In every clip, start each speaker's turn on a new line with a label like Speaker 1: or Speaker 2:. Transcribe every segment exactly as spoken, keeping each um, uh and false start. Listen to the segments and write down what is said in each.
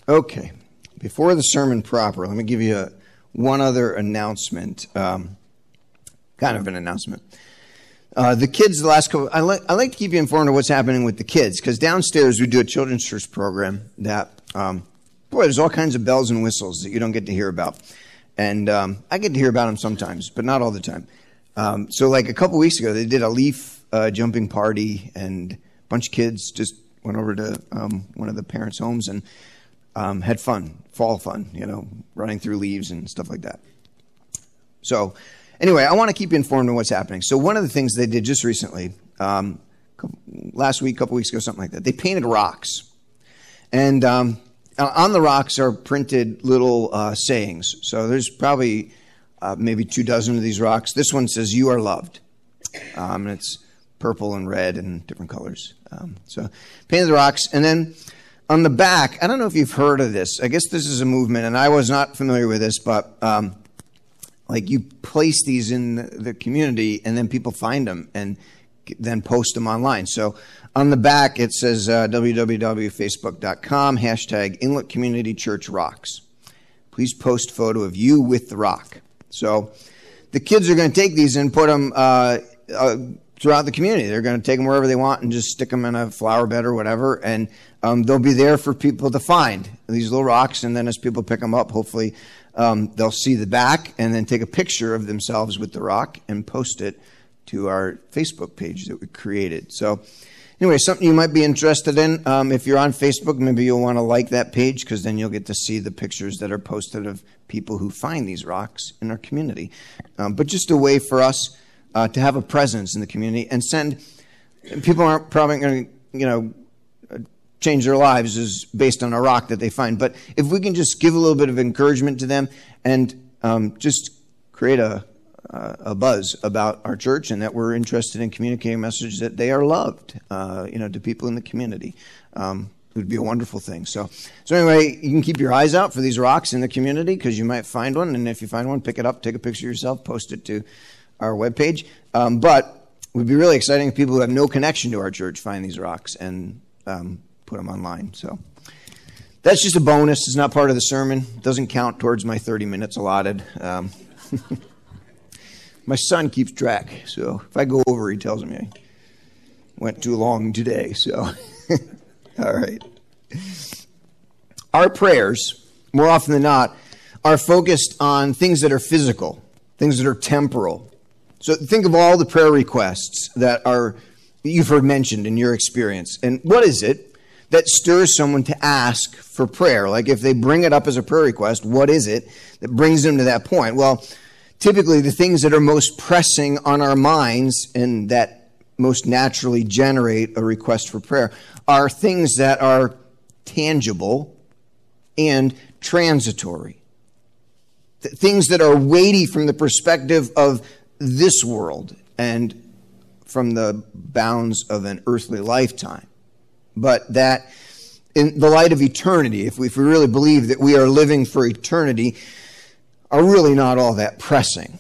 Speaker 1: Okay, before the sermon proper, let me give you a, one other announcement, um, kind of an announcement. Uh, the kids, the last couple, I, li- I like to keep you informed of what's happening with the kids, because downstairs we do a children's church program that, um, boy, there's all kinds of bells and whistles that you don't get to hear about. And um, I get to hear about them sometimes, but not all the time. Um, so like a couple weeks ago, they did a leaf uh, jumping party, and a bunch of kids just went over to um, one of the parents' homes and Um, had fun, fall fun, you know, running through leaves and stuff like that. So anyway, I want to keep you informed on what's happening. So one of the things they did just recently, um, last week, a couple weeks ago, something like that, they painted rocks. And um, on the rocks are printed little uh, sayings. So there's probably uh, maybe two dozen of these rocks. This one says, "You are loved." Um, and it's purple and red and different colors. Um, so painted the rocks. And then on the back, I don't know if you've heard of this. I guess this is a movement, and I was not familiar with this, but um, like you place these in the, the community, and then people find them and then post them online. So on the back, it says uh, w w w dot facebook dot com, hashtag Inlet Community Church Rocks. Please post photo of you with the rock. So the kids are going to take these and put them uh, uh, throughout the community. They're going to take them wherever they want and just stick them in a flower bed or whatever, and Um, they'll be there for people to find, these little rocks, and then as people pick them up, hopefully um, they'll see the back and then take a picture of themselves with the rock and post it to our Facebook page that we created. So anyway, something you might be interested in. Um, if you're on Facebook, maybe you'll want to like that page, because then you'll get to see the pictures that are posted of people who find these rocks in our community. Um, but just a way for us uh, to have a presence in the community and send, people aren't probably going to, you know, change their lives is based on a rock that they find. But if we can just give a little bit of encouragement to them and um, just create a, a buzz about our church and that we're interested in communicating a message that they are loved, uh, you know, to people in the community, um, it would be a wonderful thing. So, so anyway, you can keep your eyes out for these rocks in the community, because you might find one. And if you find one, pick it up, take a picture yourself, post it to our webpage. Um, but it would be really exciting if people who have no connection to our church find these rocks and um, put them online. So that's just a bonus. It's not part of the sermon. It doesn't count towards my thirty minutes allotted. Um, my son keeps track, so if I go over, he tells me I went too long today. So, all right. Our prayers, more often than not, are focused on things that are physical, things that are temporal. So think of all the prayer requests that are you've heard mentioned in your experience. And what is it that stirs someone to ask for prayer? Like if they bring it up as a prayer request, what is it that brings them to that point? Well, typically the things that are most pressing on our minds and that most naturally generate a request for prayer are things that are tangible and transitory. Th- things that are weighty from the perspective of this world and from the bounds of an earthly lifetime. But that in the light of eternity, if we, if we really believe that we are living for eternity, are really not all that pressing.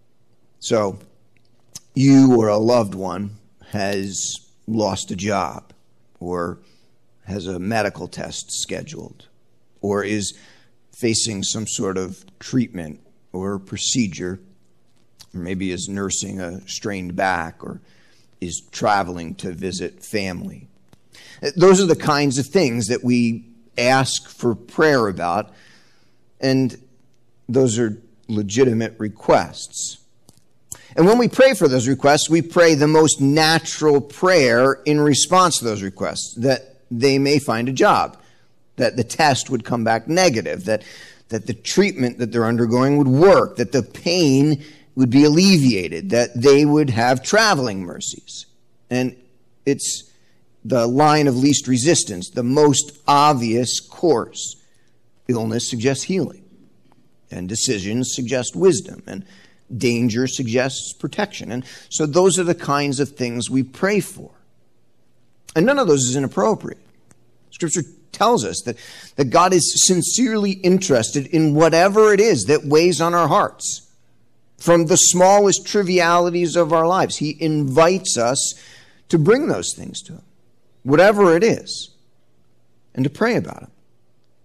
Speaker 1: So you or a loved one has lost a job, or has a medical test scheduled, or is facing some sort of treatment or procedure, or maybe is nursing a strained back, or is traveling to visit family. Those are the kinds of things that we ask for prayer about, and those are legitimate requests. And when we pray for those requests, we pray the most natural prayer in response to those requests, that they may find a job, that the test would come back negative, that, that the treatment that they're undergoing would work, that the pain would be alleviated, that they would have traveling mercies. And it's the line of least resistance, the most obvious course. Illness suggests healing, and decisions suggest wisdom, and danger suggests protection. And so those are the kinds of things we pray for. And none of those is inappropriate. Scripture tells us that, that God is sincerely interested in whatever it is that weighs on our hearts. From the smallest trivialities of our lives, He invites us to bring those things to Him, whatever it is, and to pray about them.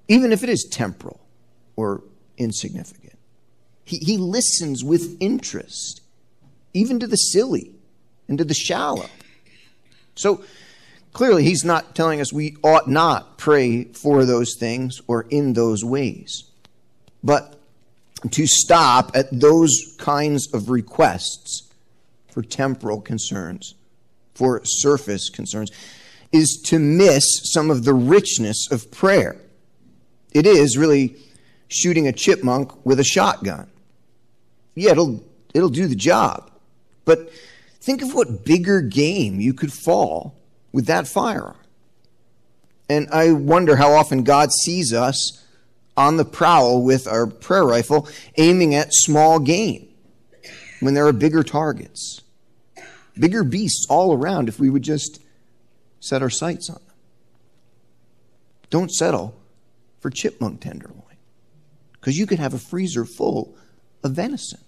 Speaker 1: even if it is temporal or insignificant. He, he listens with interest, even to the silly and to the shallow. So clearly, he's not telling us we ought not pray for those things or in those ways, but to stop at those kinds of requests for temporal concerns, for surface concerns, is to miss some of the richness of prayer. It is really shooting a chipmunk with a shotgun. Yeah, it'll it'll do the job, but think of what bigger game you could fall with that firearm. And I wonder how often God sees us on the prowl with our prayer rifle aiming at small game when there are bigger targets, bigger beasts all around if we would just set our sights on them. Don't settle for chipmunk tenderloin, because you could have a freezer full of venison.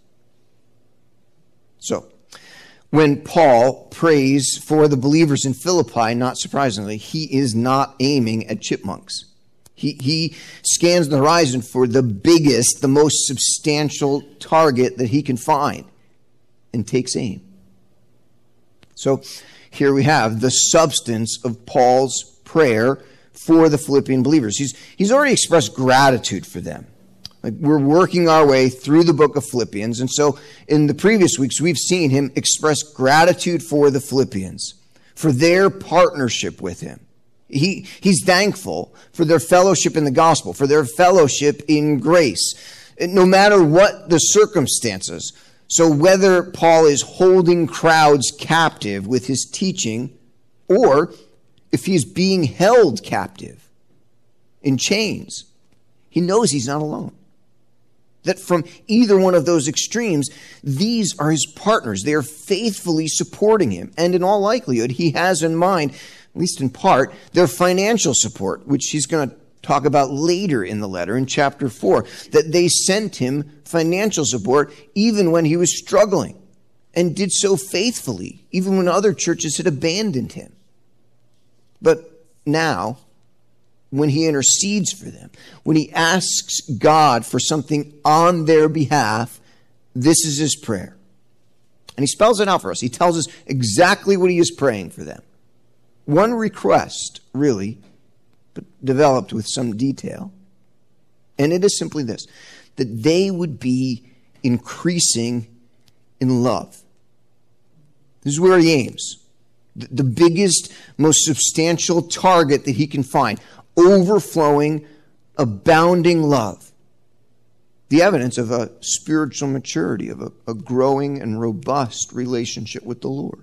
Speaker 1: So, when Paul prays for the believers in Philippi, not surprisingly, he is not aiming at chipmunks. He, he scans the horizon for the biggest, the most substantial target that he can find and takes aim. So here we have the substance of Paul's prayer for the Philippian believers. He's, he's already expressed gratitude for them. Like, we're working our way through the book of Philippians, and so in the previous weeks, we've seen him express gratitude for the Philippians, for their partnership with him. He, he's thankful for their fellowship in the gospel, for their fellowship in grace, no matter what the circumstances. So whether Paul is holding crowds captive with his teaching, or if he's being held captive in chains, he knows he's not alone. That from either one of those extremes, these are his partners. They are faithfully supporting him. And in all likelihood, he has in mind, at least in part, their financial support, which he's going to talk about later in the letter in chapter four, that they sent him financial support even when he was struggling, and did so faithfully, even when other churches had abandoned him. But now, when he intercedes for them, when he asks God for something on their behalf, this is his prayer. And he spells it out for us. He tells us exactly what he is praying for them. One request, really, but developed with some detail. And it is simply this, that they would be increasing in love. This is where he aims. The biggest, most substantial target that he can find. Overflowing, abounding love. The evidence of a spiritual maturity, of a, a growing and robust relationship with the Lord.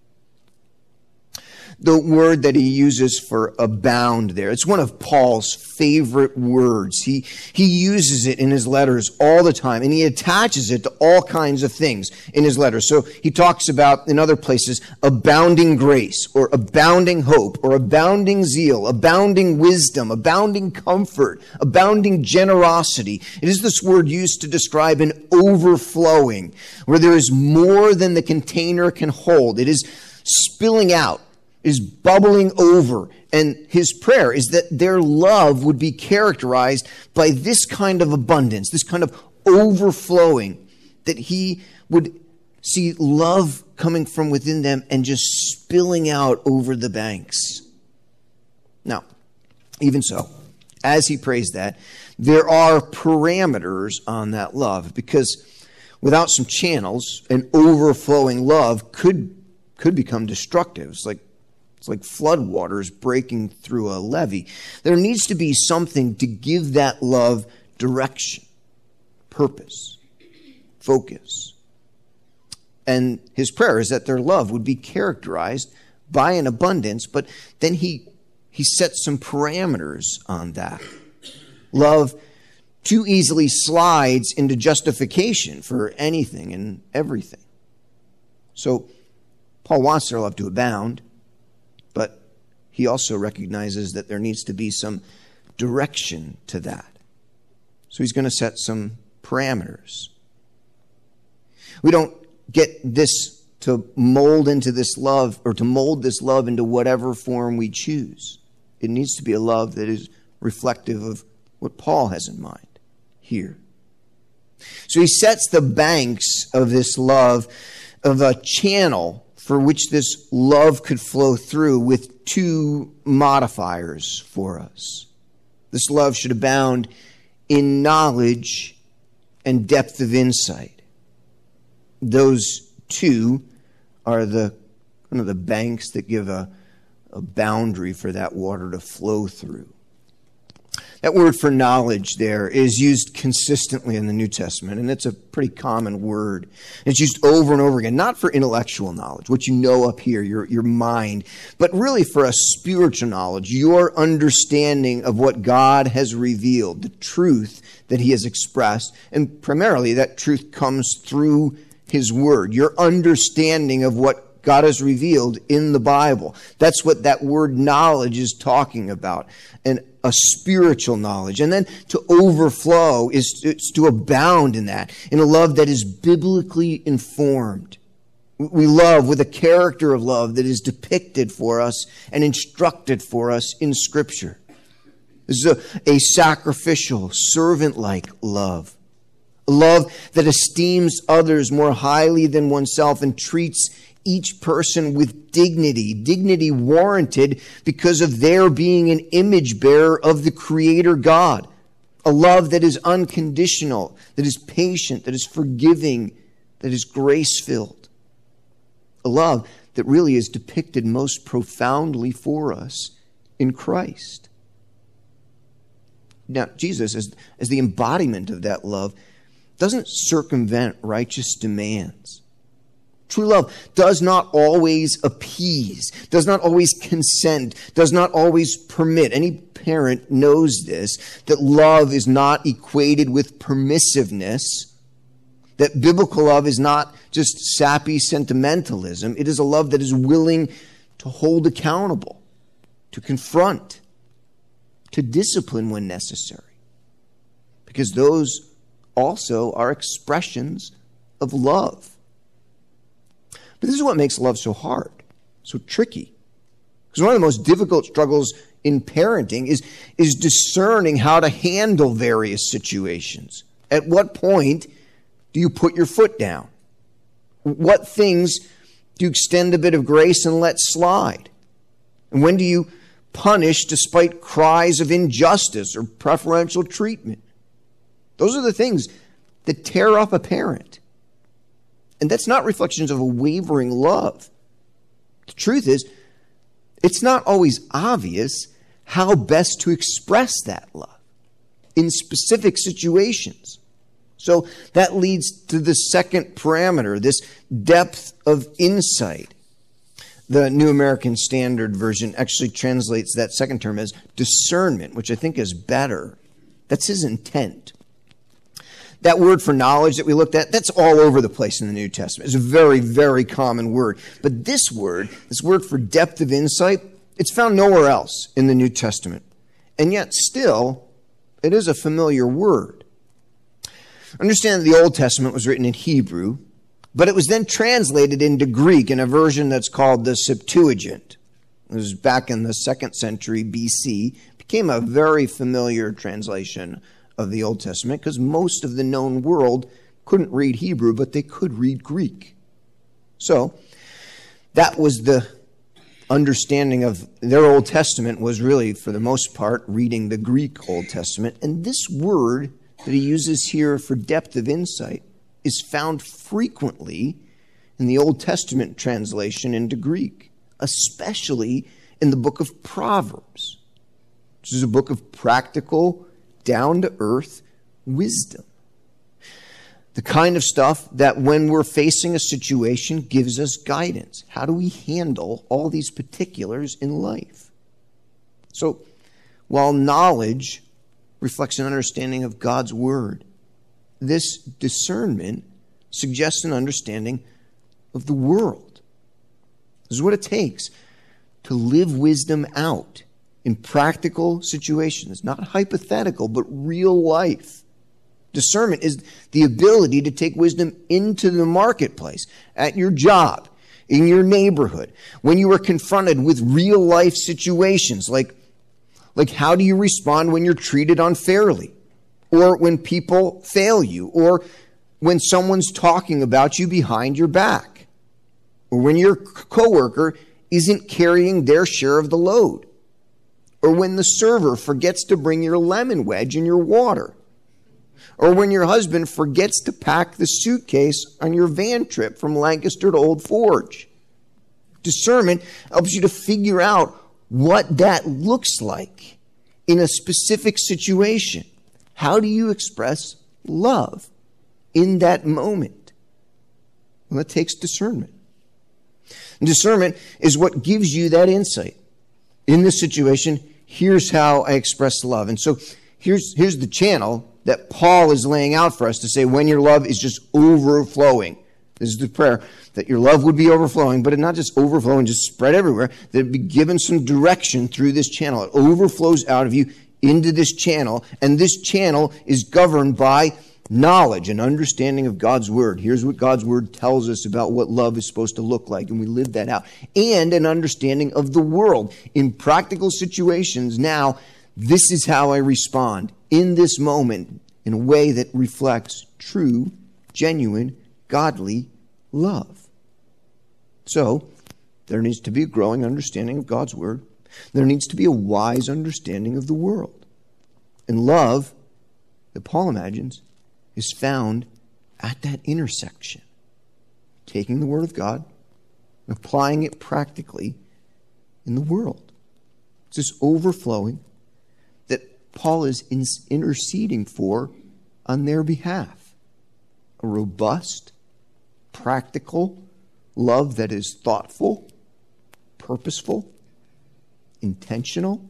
Speaker 1: The word that he uses for abound there, it's one of Paul's favorite words. He, he uses it in his letters all the time, and he attaches it to all kinds of things in his letters. So he talks about, in other places, abounding grace, or abounding hope, or abounding zeal, abounding wisdom, abounding comfort, abounding generosity. It is this word used to describe an overflowing, where there is more than the container can hold. It is spilling out, is bubbling over. And his prayer is that their love would be characterized by this kind of abundance, this kind of overflowing, that he would see love coming from within them and just spilling out over the banks. Now, even so, as he prays that, there are parameters on that love, because without some channels, an overflowing love could could become destructive. It's like It's like floodwaters breaking through a levee. There needs to be something to give that love direction, purpose, focus. And his prayer is that their love would be characterized by an abundance, but then he, he sets some parameters on that. Love too easily slides into justification for anything and everything. So Paul wants their love to abound, but he also recognizes that there needs to be some direction to that. So he's going to set some parameters. We don't get this to mold into this love, or to mold this love into whatever form we choose. It needs to be a love that is reflective of what Paul has in mind here. So he sets the banks of this love, of a channel for which this love could flow through, with two modifiers for us. This love should abound in knowledge and depth of insight. Those two are the kind of the banks that give a, a boundary for that water to flow through. That word for knowledge there is used consistently in the New Testament, and it's a pretty common word. It's used over and over again, not for intellectual knowledge, what you know up here, your, your mind, but really for a spiritual knowledge, your understanding of what God has revealed, the truth that he has expressed, and primarily that truth comes through his word, your understanding of what God has revealed in the Bible. That's what that word knowledge is talking about, and a spiritual knowledge. And then to overflow is to, is to abound in that, in a love that is biblically informed. We love with a character of love that is depicted for us and instructed for us in Scripture. This is a, a sacrificial, servant-like love. A love that esteems others more highly than oneself and treats each person with dignity, dignity warranted because of their being an image bearer of the Creator God. A love that is unconditional, that is patient, that is forgiving, that is grace-filled. A love that really is depicted most profoundly for us in Christ. Now, Jesus, as, as the embodiment of that love, doesn't circumvent righteous demands. True love does not always appease, does not always consent, does not always permit. Any parent knows this, that love is not equated with permissiveness, that biblical love is not just sappy sentimentalism. It is a love that is willing to hold accountable, to confront, to discipline when necessary. Because those also are expressions of love. But this is what makes love so hard, so tricky. Because one of the most difficult struggles in parenting is, is discerning how to handle various situations. At what point do you put your foot down? What things do you extend a bit of grace and let slide? And when do you punish despite cries of injustice or preferential treatment? Those are the things that tear up a parent. And that's not reflections of a wavering love. The truth is, it's not always obvious how best to express that love in specific situations. So that leads to the second parameter, this depth of insight. The New American Standard Version actually translates that second term as discernment, which I think is better. That's his intent. That word for knowledge that we looked at, that's all over the place in the New Testament. It's a very, very common word. But this word, this word for depth of insight, it's found nowhere else in the New Testament. And yet still, it is a familiar word. Understand that the Old Testament was written in Hebrew, but it was then translated into Greek in a version that's called the Septuagint. It was back in the second century B C. It became a very familiar translation of the Old Testament because most of the known world couldn't read Hebrew, but they could read Greek. So that was the understanding of their Old Testament, was really, for the most part, reading the Greek Old Testament. And this word that he uses here for depth of insight is found frequently in the Old Testament translation into Greek, especially in the book of Proverbs, which is a book of practical, down-to-earth wisdom. The kind of stuff that when we're facing a situation gives us guidance. How do we handle all these particulars in life? So, while knowledge reflects an understanding of God's word, this discernment suggests an understanding of the world. This is what it takes to live wisdom out in practical situations, not hypothetical, but real life. Discernment is the ability to take wisdom into the marketplace, at your job, in your neighborhood, when you are confronted with real life situations like, Like, how do you respond when you're treated unfairly? Or when people fail you? Or when someone's talking about you behind your back? Or when your coworker isn't carrying their share of the load? Or when the server forgets to bring your lemon wedge in your water? Or when your husband forgets to pack the suitcase on your van trip from Lancaster to Old Forge? Discernment helps you to figure out what that looks like in a specific situation. How do you express love in that moment? Well, it takes discernment. And discernment is what gives you that insight. In this situation, here's how I express love. And so here's, here's the channel that Paul is laying out for us to say when your love is just overflowing. This is the prayer, that your love would be overflowing, but it not just overflowing, just spread everywhere, that it be given some direction through this channel. It overflows out of you into this channel, and this channel is governed by knowledge and understanding of God's Word. Here's what God's Word tells us about what love is supposed to look like, and we live that out. And an understanding of the world. In practical situations now, this is how I respond in this moment in a way that reflects true, genuine, godly love. So, there needs to be a growing understanding of God's Word. There needs to be a wise understanding of the world. And love, that Paul imagines, is found at that intersection. Taking the Word of God and applying it practically in the world. It's this overflowing that Paul is interceding for on their behalf. A robust, practical love that is thoughtful, purposeful, intentional.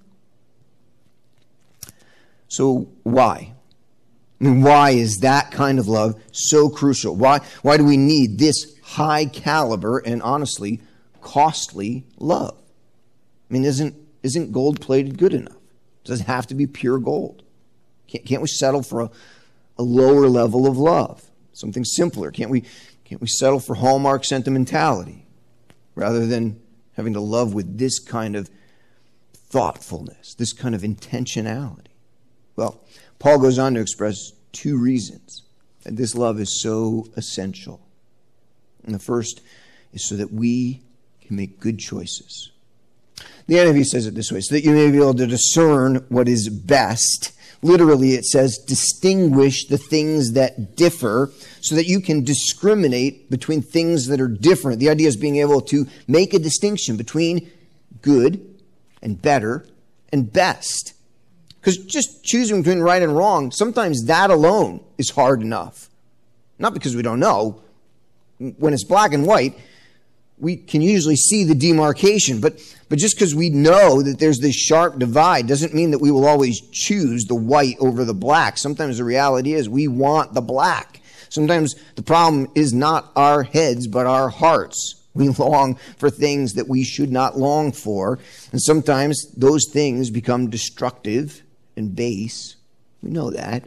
Speaker 1: So why? I mean, why is that kind of love so crucial? Why, why do we need this high caliber and honestly costly love? I mean, isn't, isn't gold plated good enough? Does it have to be pure gold? Can't, can't we settle for a, a lower level of love? Something simpler? Can't we, can't we settle for Hallmark sentimentality rather than having to love with this kind of thoughtfulness, this kind of intentionality? Well, Paul goes on to express two reasons that this love is so essential. And the first is so that we can make good choices. The N I V says it this way, so that you may be able to discern what is best. Literally, it says, distinguish the things that differ so that you can discriminate between things that are different. The idea is being able to make a distinction between good and better and best. Because just choosing between right and wrong, sometimes that alone is hard enough. Not because we don't know. When it's black and white, we can usually see the demarcation. But, but just because we know that there's this sharp divide doesn't mean that we will always choose the white over the black. Sometimes the reality is we want the black. Sometimes the problem is not our heads, but our hearts. We long for things that we should not long for. And sometimes those things become destructive and base. We know that.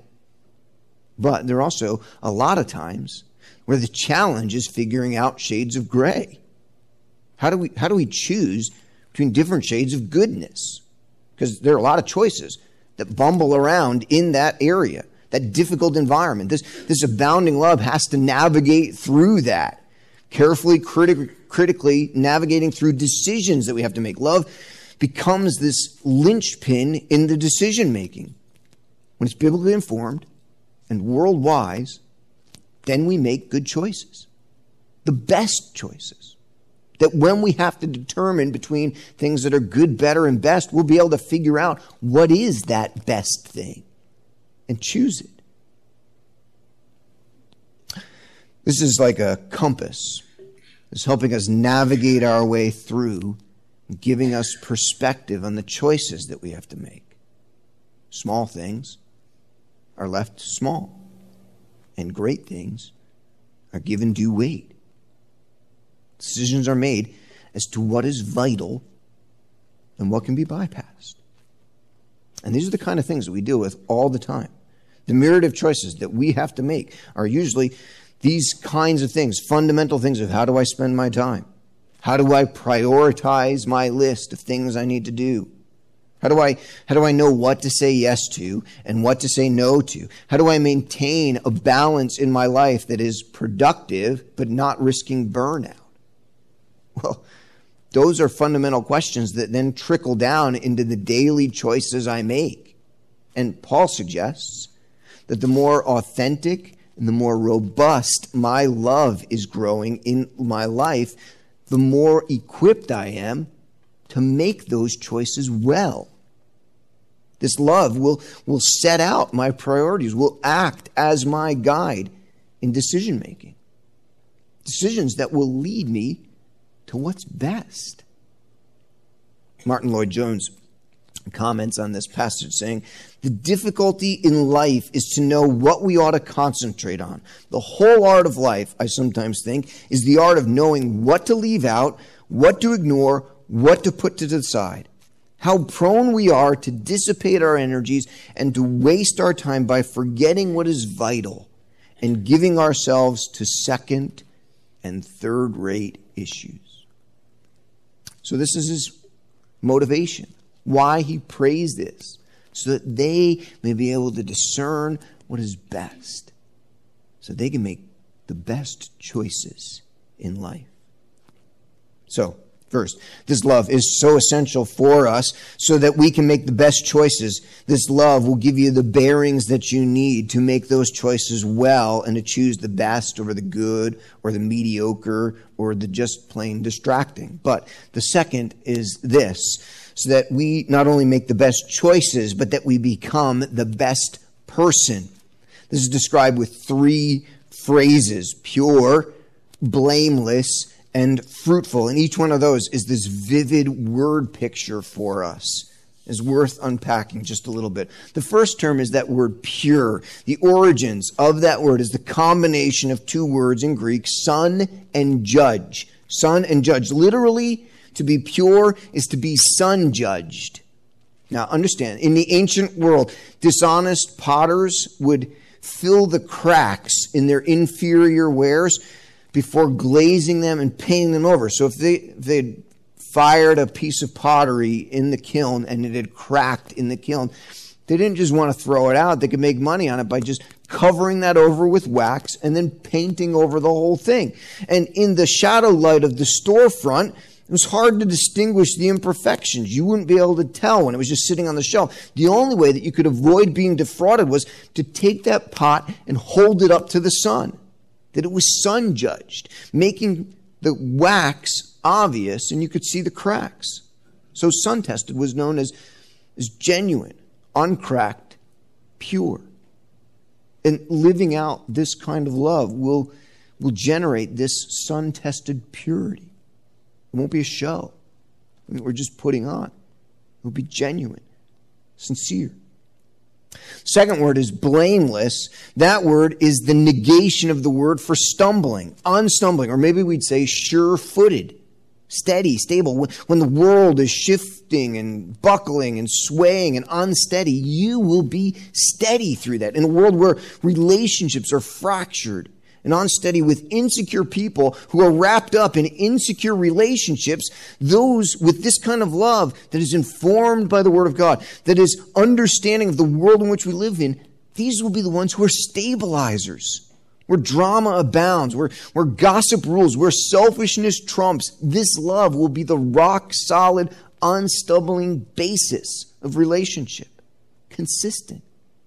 Speaker 1: But there are also a lot of times where the challenge is figuring out shades of gray. How do we, how do we choose between different shades of goodness? Because there are a lot of choices that bumble around in that area, that difficult environment. This, this abounding love has to navigate through that, carefully, criti- critically navigating through decisions that we have to make. Love becomes this linchpin in the decision making. When it's biblically informed and world wise, then we make good choices. The best choices. That when we have to determine between things that are good, better, and best, we'll be able to figure out what is that best thing and choose it. This is like a compass. It's helping us navigate our way through, giving us perspective on the choices that we have to make. Small things are left small, and great things are given due weight. Decisions are made as to what is vital and what can be bypassed. And these are the kind of things that we deal with all the time. The myriad of choices that we have to make are usually these kinds of things, fundamental things of how do I spend my time? How do I prioritize my list of things I need to do? How do I how do I know what to say yes to and what to say no to? How do I maintain a balance in my life that is productive but not risking burnout? Well, those are fundamental questions that then trickle down into the daily choices I make. And Paul suggests that the more authentic and the more robust my love is growing in my life, the more equipped I am to make those choices well. This love will, will set out my priorities, will act as my guide in decision making. Decisions that will lead me to what's best. Martin Lloyd-Jones comments on this passage saying, the difficulty in life is to know what we ought to concentrate on. The whole art of life, I sometimes think, is the art of knowing what to leave out, what to ignore, what to put to the side. How prone we are to dissipate our energies and to waste our time by forgetting what is vital and giving ourselves to second and third-rate issues. So this is his motivation, why he prays this, so that they may be able to discern what is best, so they can make the best choices in life. So, first, this love is so essential for us so that we can make the best choices. This love will give you the bearings that you need to make those choices well and to choose the best over the good or the mediocre or the just plain distracting. But the second is this, so that we not only make the best choices, but that we become the best person. This is described with three phrases: pure, blameless, and fruitful. And each one of those is this vivid word picture for us. It's worth unpacking just a little bit. The first term is that word pure. The origins of that word is the combination of two words in Greek, son and judge. Son and judge. Literally, to be pure is to be sun judged. Now understand, in the ancient world, dishonest potters would fill the cracks in their inferior wares before glazing them and painting them over. So if they if they'd fired a piece of pottery in the kiln and it had cracked in the kiln, they didn't just want to throw it out. They could make money on it by just covering that over with wax and then painting over the whole thing. And in the shadow light of the storefront, it was hard to distinguish the imperfections. You wouldn't be able to tell when it was just sitting on the shelf. The only way that you could avoid being defrauded was to take that pot and hold it up to the sun, that it was sun judged, making the wax obvious and you could see the cracks. So sun tested was known as, as genuine, uncracked, pure. And living out this kind of love will, will generate this sun tested purity. It won't be a show. I mean, we're just putting on. It will be genuine, sincere. Second word is blameless. That word is the negation of the word for stumbling, unstumbling, or maybe we'd say sure-footed, steady, stable. When the world is shifting and buckling and swaying and unsteady, you will be steady through that. In a world where relationships are fractured and unsteady with insecure people who are wrapped up in insecure relationships, those with this kind of love that is informed by the Word of God, that is understanding of the world in which we live in, these will be the ones who are stabilizers. Where drama abounds, where, where gossip rules, where selfishness trumps, this love will be the rock-solid, unstumbling basis of relationship. Consistent,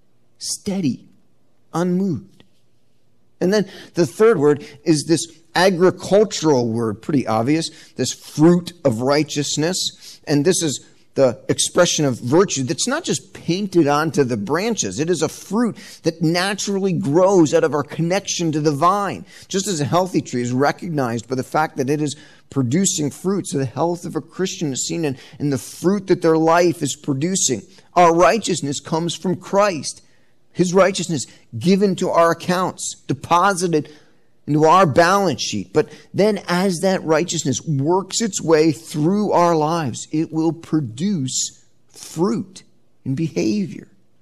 Speaker 1: steady, unmoved. And then the third word is this agricultural word, pretty obvious, this fruit of righteousness. And this is the expression of virtue that's not just painted onto the branches. It is a fruit that naturally grows out of our connection to the vine. Just as a healthy tree is recognized by the fact that it is producing fruit. So the health of a Christian is seen in, in the fruit that their life is producing. Our righteousness comes from Christ. His righteousness given to our accounts, deposited into our balance sheet. But then as that righteousness works its way through our lives, it will produce fruit and behavior.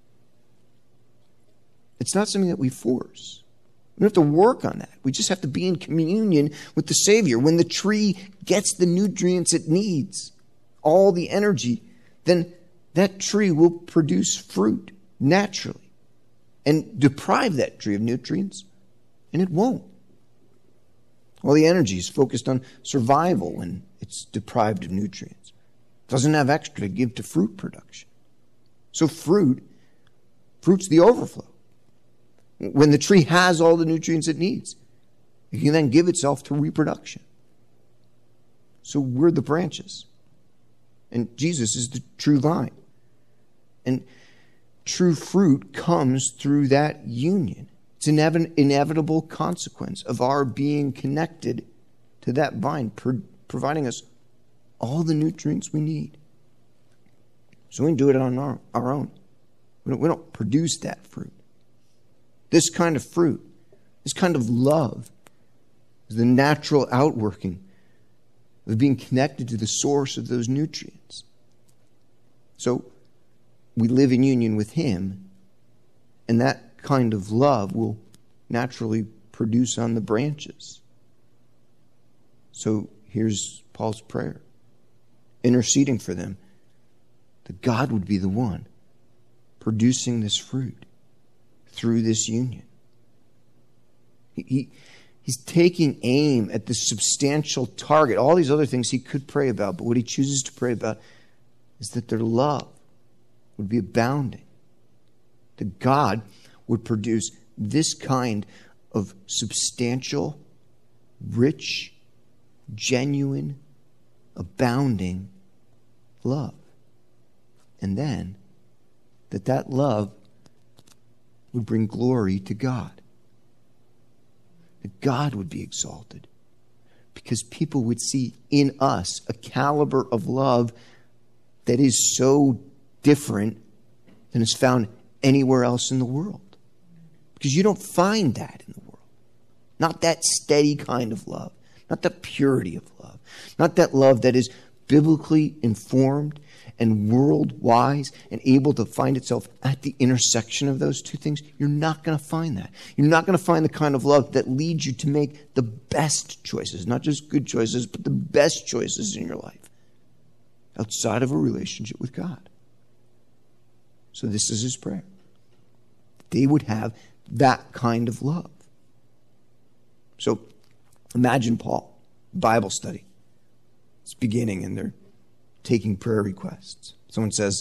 Speaker 1: It's not something that we force. We don't have to work on that. We just have to be in communion with the Savior. When the tree gets the nutrients it needs, all the energy, then that tree will produce fruit naturally and deprive that tree of nutrients, and it won't. All the energy is focused on survival when it's deprived of nutrients. It doesn't have extra to give to fruit production. So fruit, fruit's the overflow. When the tree has all the nutrients it needs, it can then give itself to reproduction. So we're the branches. And Jesus is the true vine. And true fruit comes through that union. It's an inev- inevitable consequence of our being connected to that vine, pro- providing us all the nutrients we need. So we can do it on our, our own. We don't, we don't produce that fruit. This kind of fruit, this kind of love, is the natural outworking of being connected to the source of those nutrients. So we live in union with Him, and that kind of love will naturally produce on the branches. So here's Paul's prayer, interceding for them, that God would be the one producing this fruit through this union. He, he, he's taking aim at the substantial target. All these other things he could pray about, but what he chooses to pray about is that their love would be abounding. That God would produce this kind of substantial, rich, genuine, abounding love. And then that that love would bring glory to God. That God would be exalted because people would see in us a caliber of love that is so different than is found anywhere else in the world. Because you don't find that in the world. Not that steady kind of love. Not the purity of love. Not that love that is biblically informed and world-wise and able to find itself at the intersection of those two things. You're not going to find that. You're not going to find the kind of love that leads you to make the best choices, not just good choices, but the best choices in your life outside of a relationship with God. So this is his prayer. They would have that kind of love. So imagine Paul, Bible study. It's beginning and they're taking prayer requests. Someone says,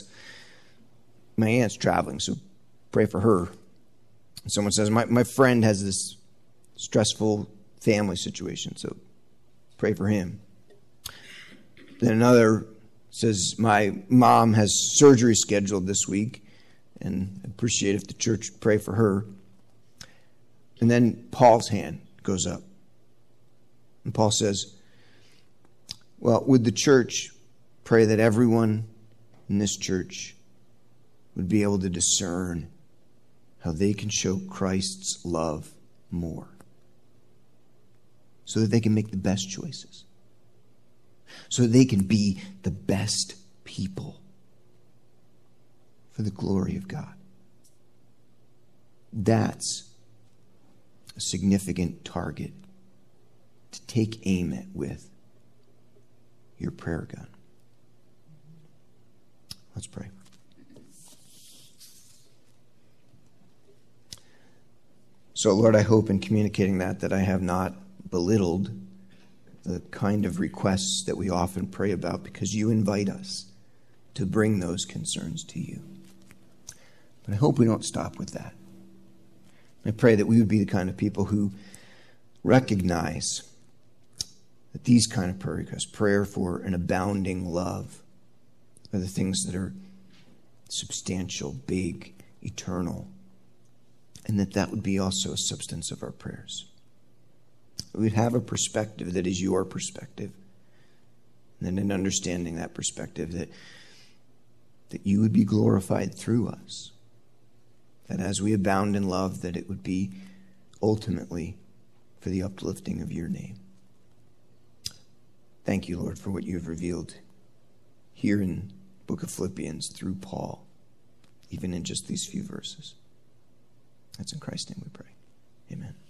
Speaker 1: my aunt's traveling, so pray for her. And someone says, my, my friend has this stressful family situation, so pray for him. Then another says, my mom has surgery scheduled this week, and I'd appreciate if the church would pray for her. And then Paul's hand goes up. And Paul says, well, would the church pray that everyone in this church would be able to discern how they can show Christ's love more so that they can make the best choices, so that they can be the best people for the glory of God. That's a significant target to take aim at with your prayer gun. Let's pray. So, Lord, I hope in communicating that, that I have not belittled the kind of requests that we often pray about, because you invite us to bring those concerns to you. But I hope we don't stop with that. I pray that we would be the kind of people who recognize that these kind of prayer requests, prayer for an abounding love, are the things that are substantial, big, eternal, and that that would be also a substance of our prayers. We'd have a perspective that is your perspective, and then in understanding that perspective, that that you would be glorified through us, that as we abound in love, that it would be ultimately for the uplifting of your name. Thank you, Lord, for what you have revealed here in the book of Philippians through Paul, even in just these few verses. That's in Christ's name we pray. Amen.